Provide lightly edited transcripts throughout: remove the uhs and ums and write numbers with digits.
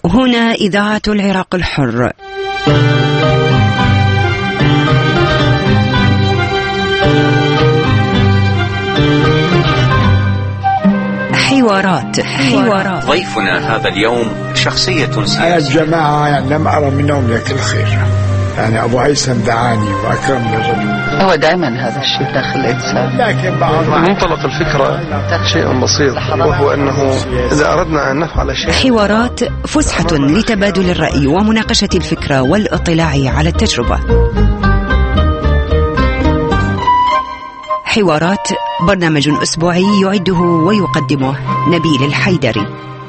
هنا إذاعة العراق الحر. حوارات. ضيفنا هذا اليوم شخصية سياسية. الجماعة يعني لم أرى منهم لك الخير، يعني أبو هيثم دعاني وأكرم للرجل. هو دائما هذا الشيء داخل الإنسان، لكن منطلق الفكرة شيء بسيط، وهو أنه إذا أردنا أن نفعل شيء. حوارات فسحة لتبادل الرأي ومناقشة الفكرة والاطلاع على التجربة. حوارات برنامج أسبوعي يعده ويقدمه نبيل الحيدري.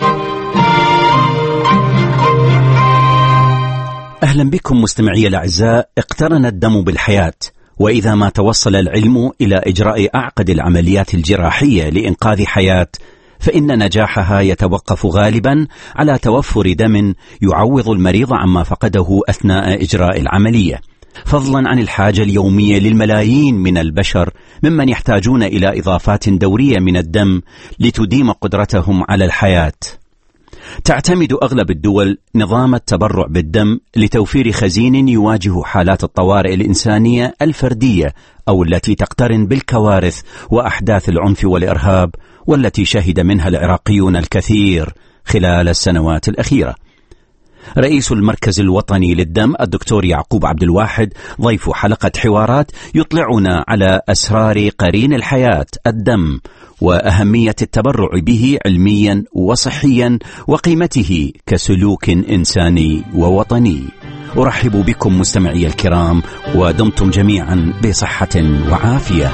أهلا بكم مستمعي الأعزاء. اقترن الدم بالحياة، وإذا ما توصل العلم إلى إجراء أعقد العمليات الجراحية لإنقاذ حياة، فإن نجاحها يتوقف غالبا على توفر دم يعوض المريض عما فقده أثناء إجراء العملية، فضلا عن الحاجة اليومية للملايين من البشر ممن يحتاجون إلى إضافات دورية من الدم لتديم قدرتهم على الحياة. تعتمد أغلب الدول نظام التبرع بالدم لتوفير خزين يواجه حالات الطوارئ الإنسانية الفردية أو التي تقترن بالكوارث وأحداث العنف والإرهاب، والتي شهد منها العراقيون الكثير خلال السنوات الأخيرة. رئيس المركز الوطني للدم الدكتور يعقوب عبد الواحد ضيف حلقة حوارات يطلعنا على أسرار قرين الحياة الدم، وأهمية التبرع به علميا وصحيا، وقيمته كسلوك إنساني ووطني. أرحب بكم مستمعي الكرام، ودمتم جميعا بصحة وعافية.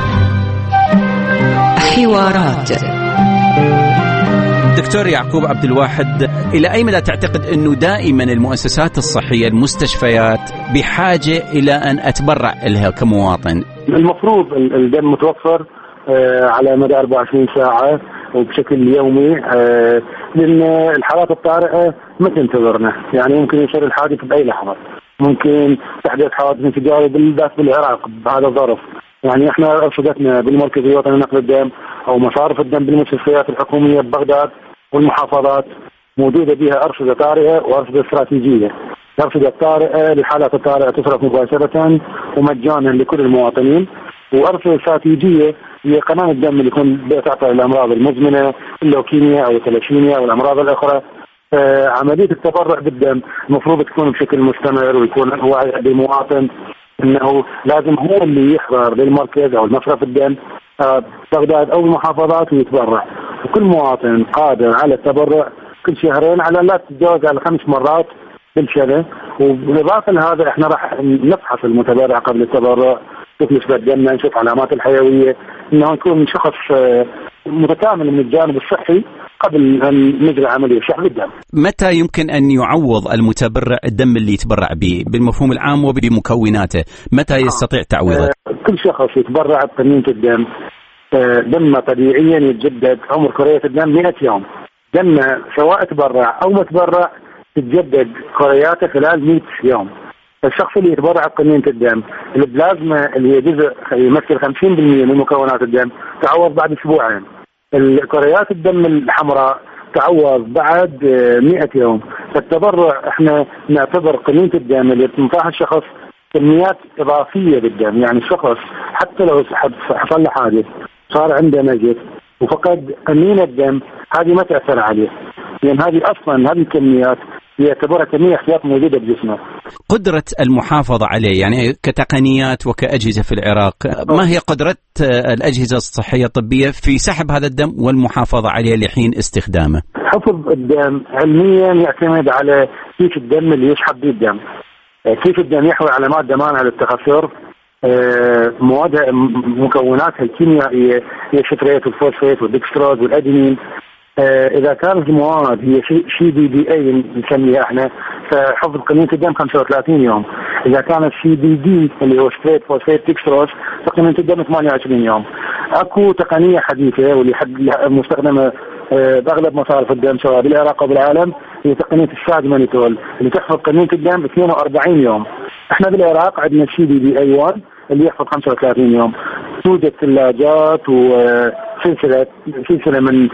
حوارات. دكتور يعقوب عبد الواحد، إلى أي مدى تعتقد أنه دائما المؤسسات الصحية المستشفيات بحاجة إلى أن أتبرع لها كمواطن؟ المفروض الدم متوفر على مدى 24 ساعة وبشكل يومي، لأن الحالات الطارئة ما تنتظرنا، يعني ممكن يصير الحادث بأي لحظة، ممكن تحدث حادث انفجاري بالذات بالعراق بهذا الظرف. يعني احنا ارصدتنا بالمركز الوطني لنقل الدم او مصارف الدم بالمستشفيات الحكوميه ببغداد والمحافظات موجوده بها ارصده طارئه وارصده استراتيجيه. الارصده الطارئه للحالات الطارئه تصرف مباشره ومجانا لكل المواطنين، وارصده استراتيجيه هي قناه الدم اللي يكون تعطى الامراض المزمنه، اللوكيميا او الثلاشيميا او الامراض الاخرى. عمليه التبرع بالدم المفروض تكون بشكل مستمر، ويكون وعي بالمواطن انه لازم هو اللي يحضر للمركز او المصرف الدم بغداد او المحافظات ويتبرع. وكل مواطن قادر على التبرع كل شهرين على لا تتجاوز على 5 مرات بالسنه. وبالاضافه لهذا احنا راح نفحص المتبرع قبل التبرع، نشوف نسبه دمه، نشوف علامات الحيويه، انه يكون شخص متكامل من الجانب الصحي قبل أن نجري عملية شحذ الدم. متى يمكن أن يعوض المتبرع الدم اللي يتبرع به بالمفهوم العام وبمكوناته؟ متى يستطيع تعويضه؟ كل شخص يتبرع بقنينة الدم دمه طبيعيا يتجدد، عمر كريات الدم 100 يوم. دمه سواء تبرع أو ما تبرع تتجدد كرياته خلال 100 يوم. الشخص اللي يتبرع بقنينة الدم البلازما اللي هي جزء يمثل 50% من مكونات الدم تعوض بعد أسبوعين. الكريات الدم الحمراء تعوض بعد 100 يوم. فالتبرع احنا نعتبر قنينة الدم اللي تنطاها الشخص كميات إضافية بالدم، يعني الشخص حتى لو حصل له حادث صار عنده نزف وفقد قنينة الدم هذه ما تأثر عليه، لأن هذه أصلا هذه الكميات يعتبرها كمية احتياط موجودة بجسمه. قدرة المحافظة عليه يعني كتقنيات وكأجهزة في العراق، ما هي قدرة الأجهزة الصحية الطبية في سحب هذا الدم والمحافظة عليه لحين استخدامه؟ حفظ الدم علميا يعتمد على كيف الدم اللي يسحب به الدم. كيف الدم يحوي على مادة مانعة للتخثر، مواد مكوناتها الكيميائية هي الشتريت والفوسفات والدكستروز والأدينين. إذا كانت المواد هي سي بي دي اي نسميها احنا، فحفظ قنينة الدم 35 يوم. إذا كانت سي بي دي اللي هو ستريت فوسفات ديكستروز فقنينة الدم 28 يوم. اكو تقنية حديثة واللي مستخدمة باغلب مصارف الدم سواء بالعراق او بالعالم، هي تقنية الساج مانيتول اللي تحفظ قنينة الدم 42 يوم. احنا بالعراق عندنا سي بي دي اي 1 اللي يحفظ 35 يوم. توجد ثلاجات سلسلة من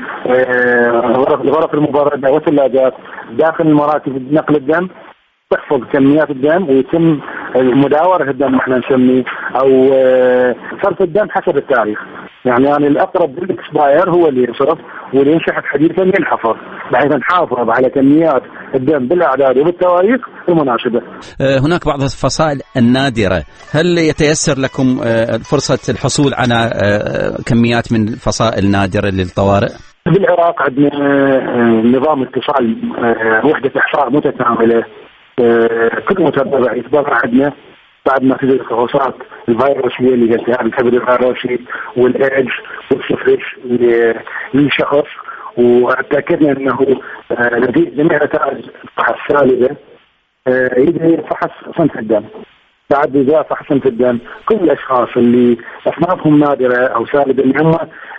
الغرف المبردة والثلاجات داخل المراكب نقل الدم، تحفظ كميات الدم ويتم مداورة الدم احنا نسميه او صرف الدم حسب التاريخ. يعني الأقرب للإكسباير هو اللي يصرف، واللي ينشحت حديثا ينحفر بحيث نحافظ على كميات الدم بالأعداد وبالتواريخ المناسبة. هناك بعض الفصائل النادرة، هل يتيسر لكم فرصة الحصول على كميات من الفصائل النادرة للطوارئ؟ بالعراق عندنا نظام اتصال، وحدة إحصاء متكاملة، كل متبرع يتبرع عندنا بعد ما تجد الفحوصات الفيروسية اللي هي التهاب الكبد الفيروسي والإيدز والسفرش للشخص، وتأكدنا أنه نتيجة جميع نتائج الفحص السالبة يجري فحص صنف الدم. بعد إجراء فحص صنف الدم كل الأشخاص اللي أصنافهم نادرة أو سالبة، اللي هم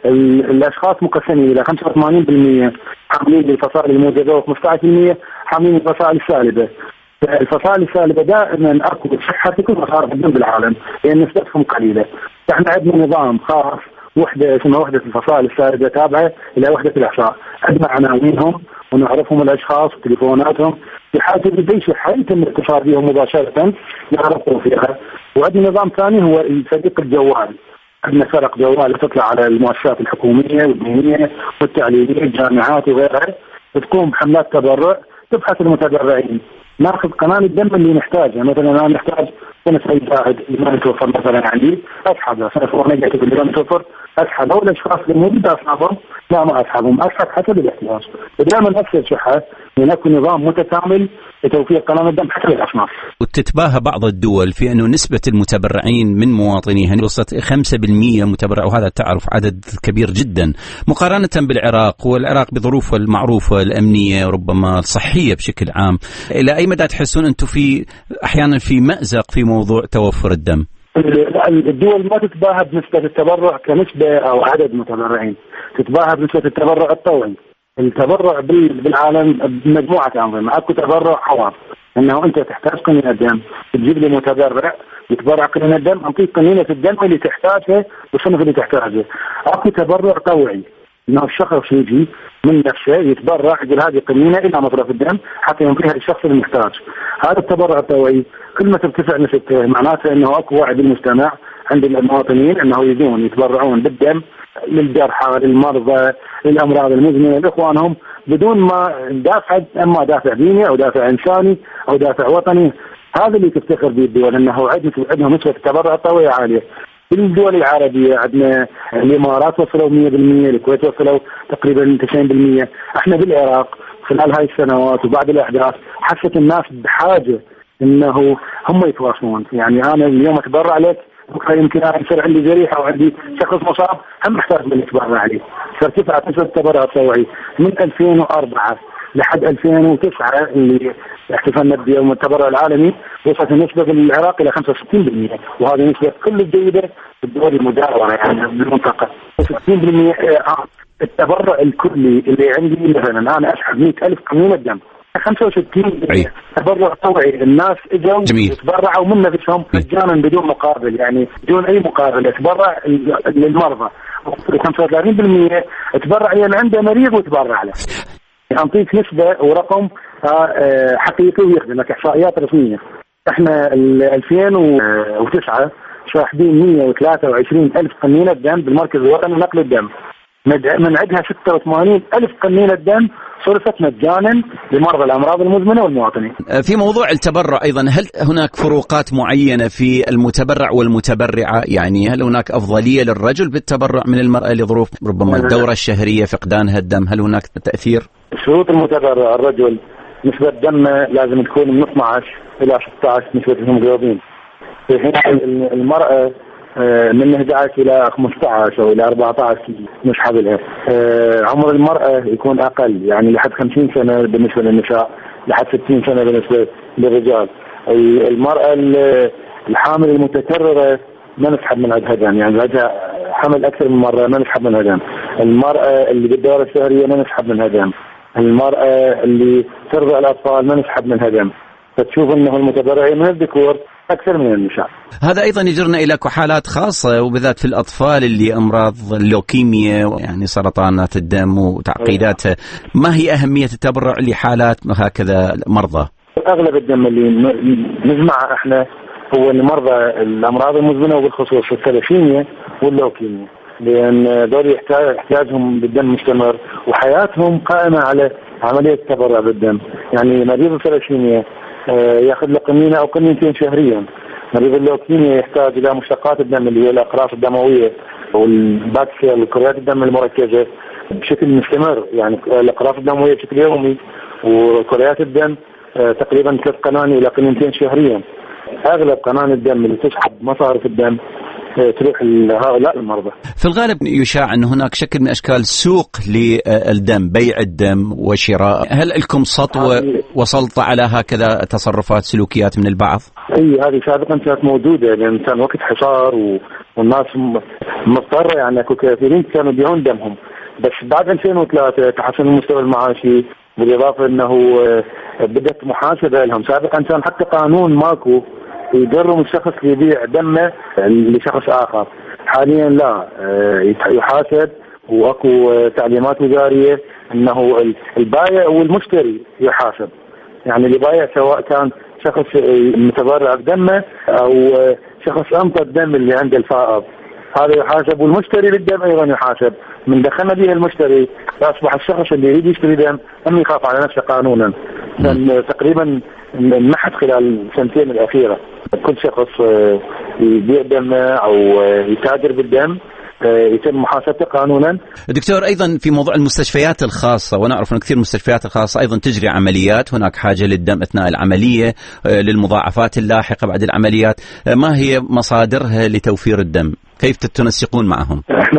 الأشخاص مقسمين إلى 85% حاملين للفصائل الموجبة و15% حاملين للفصائل السالبة. الفصائل السالبة دائما أكو صحة في كل مصارف الدم بالعالم لأن نسبتهم قليلة. احنا عندنا نظام خاص، وحدة اسمها وحدة الفصائل السالبة تابعة إلى وحدة الإحصاء، عندنا عناوينهم ونعرفهم الأشخاص وتليفوناتهم بحيث إذا شيء يتم الاتصال بهم مباشرة نعرفهم فيها. وعندنا نظام ثاني هو فريق الجوال، عندنا فرق جوال تطلع على المؤسسات الحكومية والدينية والتعليمية الجامعات وغيرها، تقوم بحملات تبرع تبحث المتبرعين، ناخذ كمان الدم اللي نحتاجه. مثلا انا نحتاج سنة يساعد ما يتوفر مثلا عندي اسحبه، سنة نجت اليوم يتوفر اسحبه، والاشخاص اللي موجود اصحابهم لا ما اسحبهم، اسحب حسب الاحتياج. ودائما نفس الشحة هناك نظام متكامل لتوفير قناة الدم حسب الاصناف. وتتباهى بعض الدول في انه نسبة المتبرعين من مواطنيها وصلت 5% متبرع، وهذا تعرف عدد كبير جدا مقارنة بالعراق، والعراق بظروفه المعروفة الامنية وربما الصحية بشكل عام. الى اي مدى تحسون انتم في احيانا في مأزق في موضوع توفر الدم؟ الدول ما تتباهى بنسبة التبرع كنسبة او عدد متبرعين، تتباهى بنسبة التبرع الطوعي. التبرع بالعالم بمجموعة أنظمة، اكو تبرع حواف انه انت تحتاج قنينة دم تجيب لي متبرع يتبرع قنينة دم، انطيك قنينة الدم اللي تحتاجها والصنف اللي تحتاجه. اكو تبرع طوعي انه الشخص يجي من نفسه يتبرع يقول هذه قنينة الى مصرف الدم حتى ينطيها للشخص المحتاج. هذا التبرع الطوعي كل ما ترتفع نسبته معناته انه اكو وعي بالمجتمع عند المواطنين انه يجون يتبرعون بالدم للجرحى للمرضى للامراض المزمنه لاخوانهم بدون ما دافع، اما دافع ديني او دافع انساني او دافع وطني. هذا اللي تفتخر به الدول انه عندهم نسبه التبرع الطوعي عاليه. بالدول العربيه عندنا الامارات وصلوا 100%، الكويت وصلوا تقريبا 90%. احنا بالعراق خلال هاي السنوات وبعد الاحداث حست الناس بحاجه انه هم يتواصلون. يعني انا اليوم اتبرع لك بكره يمكن انا يصير عندي جريحه او عندي شخص مصاب هم محتاج من يتبرع عليه. فارتفعت نسبه التبرع الطوعي من 2004 لحد 2009 اللي احتفلنا بيوم التبرع العالمي، وصلت النسبه بالعراق الى 65%، وهذه نسبه كل الجيده في الدول المجاوره يعني بالمنطقه. 60% التبرع الكلي اللي عندي مثلا انا اسحب 100,000 قنينه دم، 65 تبرع طوعي. الناس اجوا يتبرعوا من نفسهم مجانا بدون مقابل، يعني بدون اي مقابل يتبرع للمرضى. 35% تبرع يعني عنده مريض وتبرع له. أعطيك نسبة ورقم حقيقي ويخدمك احصائيات رسمية. احنا 2009 شاهدين 123,000 قنينة دم بالمركز الوطني لنقل الدم، من عندها 86,000 قنينة دم صرفت مجانا لمرضى الأمراض المزمنة والمواطنين. في موضوع التبرع أيضا، هل هناك فروقات معينة في المتبرع والمتبرعة؟ يعني هل هناك أفضلية للرجل بالتبرع من المرأة لظروف ربما الدورة الشهرية فقدانها الدم؟ هل هناك تأثير؟ شروط المتبرع الرجل نسبة دمه لازم تكون من 12 إلى 16 نسبة الهيموجلوبين. في حين المرأة من 11 إلى 15 أو إلى 14 نسحب لها. عمر المرأة يكون أقل، يعني لحد 50 سنة بالنسبة للنساء، لحد 60 سنة بالنسبة للرجال. المرأة الحامل المتكررة ما نسحب من عندها دم، يعني عندها حمل أكثر من مرة ما نسحب منها دم. المرأة اللي بالدورة الشهرية ما نسحب منها دم. المرأة اللي ترضع الأطفال ما نسحب منها دم. فتشوف أنه المتبرعين من الذكور أكثر من النساء. هذا أيضا يجرنا إلى حالات خاصة وبالذات في الأطفال اللي أمراض اللوكيميا يعني سرطانات الدم وتعقيداتها. ما هي أهمية التبرع لحالات هكذا مرضى؟ أغلب الدم اللي نجمعه إحنا هو لمرضى الأمراض المزمنة وبالخصوص الثلاسيميا واللوكيميا، لأن دول احتياجهم بالدم مستمر وحياتهم قائمة على عملية التبرع بالدم. يعني مريض الثلاسيميا ياخذ له قنينة أو قنينتين شهريا. مريض اللوكيميا يحتاج إلى مشتقات الدم اللي هي الأقراص الدموية والباكسيل وكريات الدم المركزة بشكل مستمر، يعني الأقراص الدموية بشكل يومي وكريات الدم تقريبا 3 قناني إلى قنينتين شهريا. أغلب قنان الدم اللي تسحب مصارف الدم تروح لهؤلاء المرضى. في الغالب يشاع أن هناك شكل من أشكال سوق للدم، بيع الدم وشراء. هل لكم سطوة وسلطة على هكذا تصرفات سلوكيات من البعض؟ أي هذه سابقا كانت موجودة، لأن كان وقت حصار والناس مضطرة، يعني أكو كثيرين كانوا يبيعون دمهم. بس بعد 2003 تحسن المستوى المعاشي، بالإضافة أنه بدأت محاسبة لهم. سابقا كان حتى قانون ماكو يجرم الشخص يبيع دمه لشخص آخر. حاليا لا، يحاسب واكو تعليمات وزارية أنه البائع والمشتري يحاسب. يعني اللي بايع سواء كان شخص متبرع بدمه أو شخص أنطى الدم اللي عنده الفائض، هذا يحاسب، والمشتري للدم أيضا يحاسب. من دخلنا به المشتري فأصبح الشخص اللي يريد يشتري دم أم يخاف على نفسه قانونا. تقريبا انمحت خلال السنتين الأخيرة كل شخص يبيع دمه أو يتاجر بالدم يتم محاسبته قانونا. دكتور، أيضا في موضوع المستشفيات الخاصة، ونعرف أن كثير المستشفيات الخاصة أيضا تجري عمليات، هناك حاجة للدم أثناء العملية للمضاعفات اللاحقة بعد العمليات. ما هي مصادرها لتوفير الدم؟ كيف تنسقون معهم؟ احنا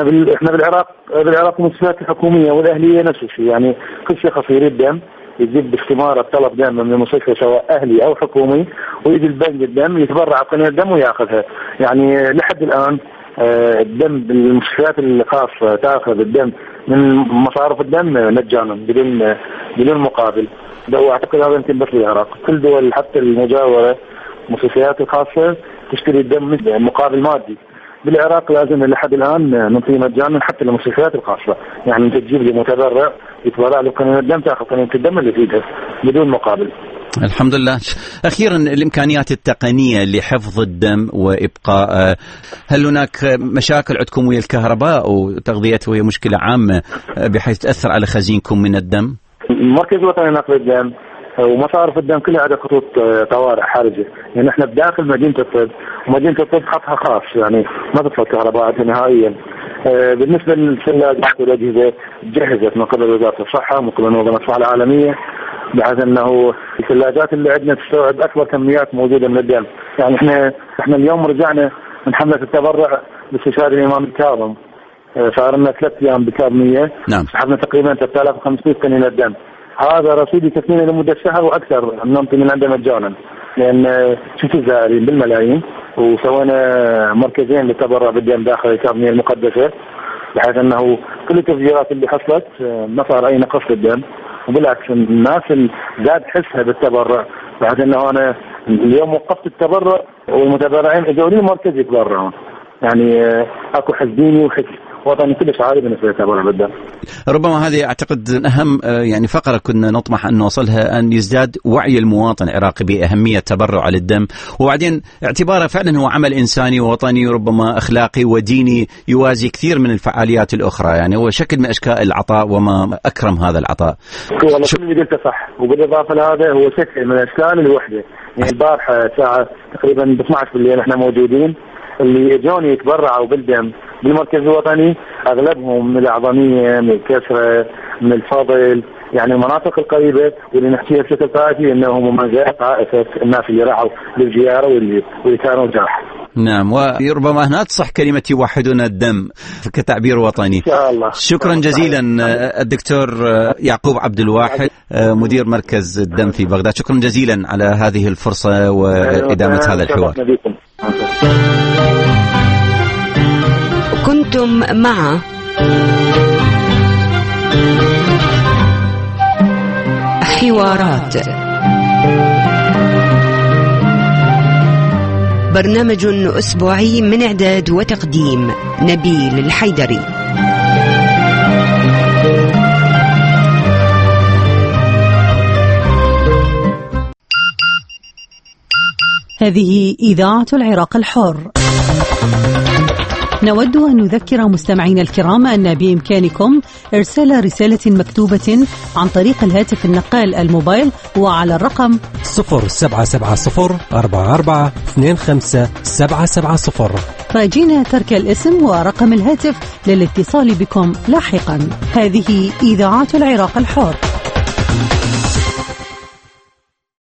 بالعراق المستشفيات الحكومية والأهلية نفس الشيء. يعني كل شخص يريد دم يجيب باستمارة طلب دم من المستشفى سواء أهلي أو حكومي، ويجي البنك الدم يتبرع قناة الدم ويأخذها. يعني لحد الآن الدم بالمستشفيات الخاصة تأخذ الدم من مصارف الدم مجانا بدون مقابل. وأعتقد هذا يمكن بس بالعراق، كل دول حتى المجاورة المستشفيات الخاصة تشتري الدم مقابل مادي. بالعراق لازم لحد الآن نعطيه مجانا حتى للمستشفيات الخاصة. يعني أنت تجيب لي متبرع يتبرع له قناة الدم، تأخذ قناة الدم اللي فيها بدون مقابل. الحمد لله. أخيرا، الإمكانيات التقنية لحفظ الدم وإبقاء، هل هناك مشاكل عندكم ويا الكهرباء وتغذيته وهي مشكلة عامة بحيث تأثر على خزينكم من الدم؟ المركز الوطني لنقل الدم ومصارف الدم كلها عندها خطوط طوارئ حرجة. يعني احنا بداخل مدينة الطب، ومدينة الطب خطها خاص، يعني ما تدخل كهرباء نهائيا. بالنسبة للثلاجات والأجهزة جهزت من قبل وزارة الصحة ومن قبل منظمة الصحة العالمية، بحيث أنه الثلاجات اللي عندنا تستوعب أكبر كميات موجودة من الدم. يعني احنا اليوم رجعنا من حملة التبرع باستشارة الإمام الكاظم، صار لنا 3 أيام بكاظمية. نعم. سحبنا تقريبا 3500 قنينة دم. هذا رصيد يكفينا لمدة شهر وأكثر، ننطي من عنده مجانا، لأن شفت الزائرين بالملايين. وسوينا مركزين للتبرع بالدم داخل الكاظمية المقدسة، بحيث أنه كل التفجيرات اللي حصلت ما صار أي نقص بالدم، وبالعكس الناس زاد حسها بالتبرع، بحيث أنه أنا اليوم وقفت التبرع والمتبرعين اجوا لي مركز يتبرعون. يعني اكو حزب ديني وحزب وطني كلش عالي بالنسبه للتبرع بالدم. ربما هذه اعتقد اهم يعني فقره كنا نطمح ان نوصلها، ان يزداد وعي المواطن العراقي باهميه التبرع للدم، وبعدين اعتباره فعلا هو عمل انساني ووطني وربما اخلاقي وديني يوازي كثير من الفعاليات الاخرى. يعني هو شكل من اشكال العطاء، وما اكرم هذا العطاء. والله كل اللي قلته صح، وبالاضافه لهذا هو شكل من اشكال الوحده. يعني البارحه الساعه تقريبا ب 12 بالليل احنا موجودين، اللي اجوني يتبرعوا بالدم بالمركز الوطني اغلبهم من الاعظميه، من الكسره، من الفضل، يعني المناطق القريبه، واللي نحكيها بشكل طائفي انهم من غير طائفه الناس اللي راحوا للزياره واللي كانوا جرحى. نعم، وربما هنا تصح كلمة يوحدون الدم كتعبير وطني. إن شاء الله. شكرا جزيلا الدكتور يعقوب عبد الواحد مدير مركز الدم في بغداد، شكرا جزيلا على هذه الفرصة وإدامة هذا الحوار. كنتم مع حوارات برنامج أسبوعي من إعداد وتقديم نبيل الحيدري. هذه إذاعة العراق الحر. نود أن نذكر مستمعينا الكرام أن بإمكانكم إرسال رسالة مكتوبة عن طريق الهاتف النقال الموبايل وعلى الرقم 077044257770. راجين ترك الاسم ورقم الهاتف للاتصال بكم لاحقا. هذه إذاعة العراق الحر.